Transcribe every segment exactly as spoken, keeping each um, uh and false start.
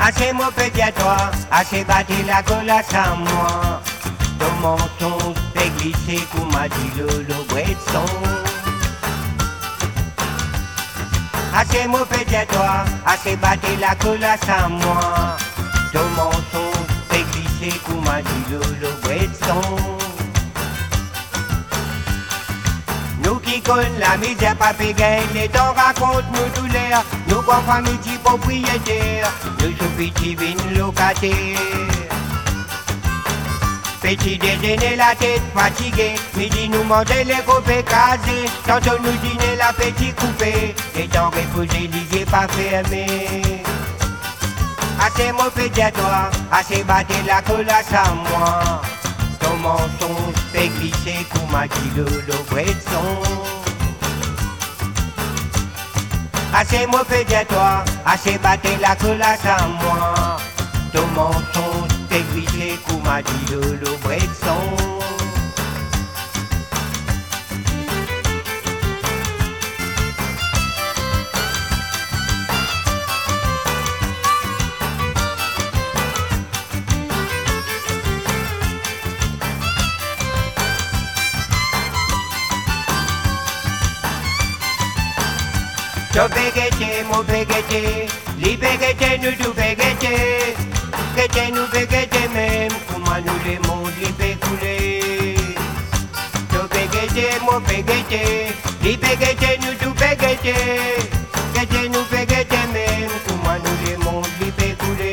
Assez mon pédiatoire, assez battu la colasse à moi. Dans mon ton, t'es glissé comme m'a dit le Bretson. Assez mon pédiatoire, assez battu la colasse à moi. Dans mon ton, t'es glissé comme m'a dit le Bretson. Nous qui connaissons la misère, pas pégaine, les temps racontent nos douleurs. Nous bonnes familles propriétaires, nous sommes petits vignes locataires. Petit déjeuner, la tête fatiguée, midi nous manger les coupes écrasées. Tantôt nous dîner la petite coupée, les temps reposés, les yeux pas fermés. Assez mon pédiatoire, assez battre la colasse à moi. Ton mensonge fait glisser comme m'a dit le Bretson. Assez mon pédiatoire, assez battre la colasse à moi. Ton mensonge fait glisser comme m'a dit le Bretson. Yo pegete, mo pegete, li pegete, nous tout pegete. Pegete, nous pegete même, comment nous les mondes li pécoulé. Yo pegete, mo pegete, li pegete, nous tout pegete. Pegete, nous pegete même, comment nous les mondes li pécoulé.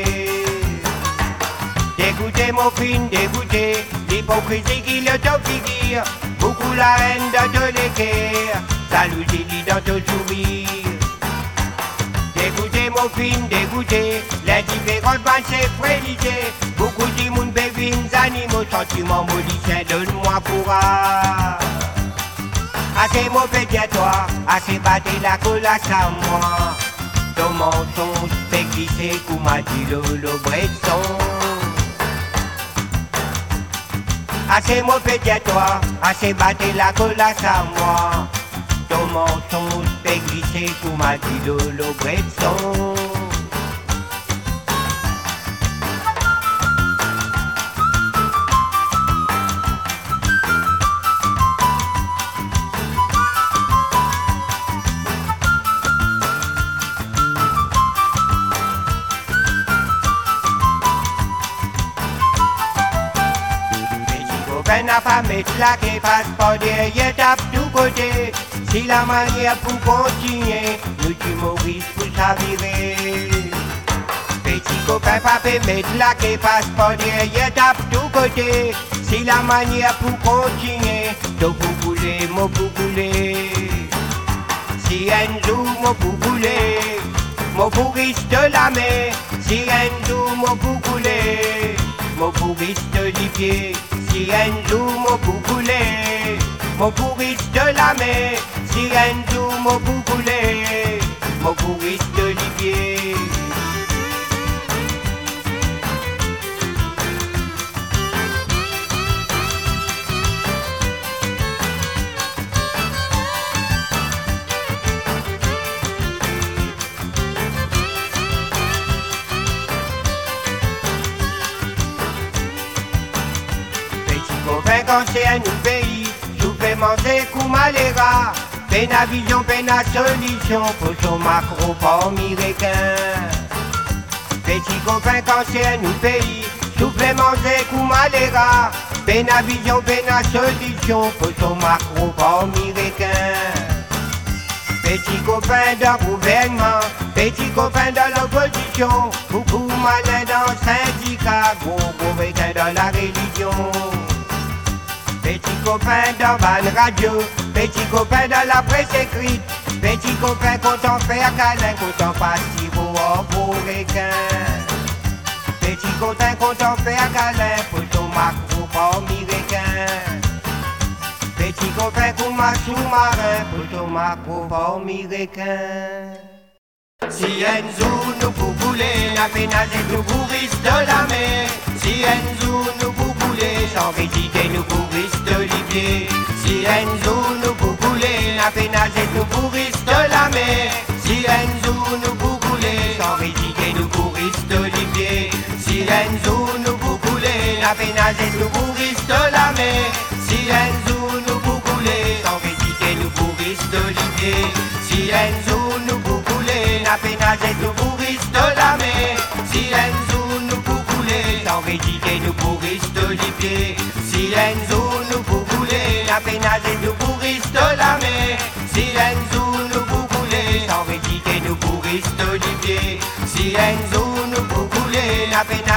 Dégoûté, mon fin, dégoûté, l'hypocrisie qui le top figure. Beaucoup la haine dans tous les cœurs, salut Lili dans ton sourire. Dégoûté, mon film, dégoûté, les différentes pensées frélisées. Beaucoup de monde bébines, animaux, sentiments maudits, donne-moi courage. Assez mon pédiatoire, assez battre la colasse à moi. Ton mensonge fait glisser comme m'a dit le Bretson. Assez mon pédiatoire, assez battre la colasse à moi. Ton mensonge fait glisser comme m'a dit le Bretson. N'a pas mettre la qui passe pas derrière tape tout côté. Si la manière pour continuer, nous tu Maurice pour chavirer. Petit copain pas mettre la qui passe pas derrière tape tout côté. Si la manière pour continuer, to pour couler, mon pour couler. Si un jour mon pour couler, mon pour risque de la mer. Si un jour mon pour couler, mon pour risque de l'hiver. Si un jour mon pour couler, mon pourrisse de la mer. Si un jour mon pour couler, mon pourrisse de l'hiver. Quand c'est un nouveau pays, je fais manger comme maléra. Peine à vision, peine à solution, pour son macro pas américain. Petit copain quand c'est un nouveau pays, je fais manger comme maléra. Peine à vision, peine à solution, pour son macro pas américain. Petit copain dans le gouvernement, petit copain dans l'opposition. Beaucoup malin dans le syndicat, gros gros bétain dans la religion. Petit copain dans Ban Radio, petit copain dans la presse écrite. Petit copain content faire câlin, content partir pour requin. Petit copain content faire câlin, pour ton macro pas américain. Petit copain comme un sous-marin, pour ton macro pas américain. Si un jour nous pour bouler, la pénage nous pourrisse de la mer. Si un jour nous pour bouler, sans résider nous pourrisse de l'hiver. Si un jour nous pour bouler, la pénage nous pourrisse de la mer. Si un jour nous pour bouler, sans résider nous pourrisse de l'hiver. nager nous pourrisse de la mer. Si Enzo nous pour couler, sans rédiquer nous pourrisse de l'hiver. Si Enzo nous pour couler, la peine nager nous pourrisse de la mer. Si Enzo nous pour couler, sans rédiquer nous pourrisse de l'hiver. Si Enzo nous pour couler, la peine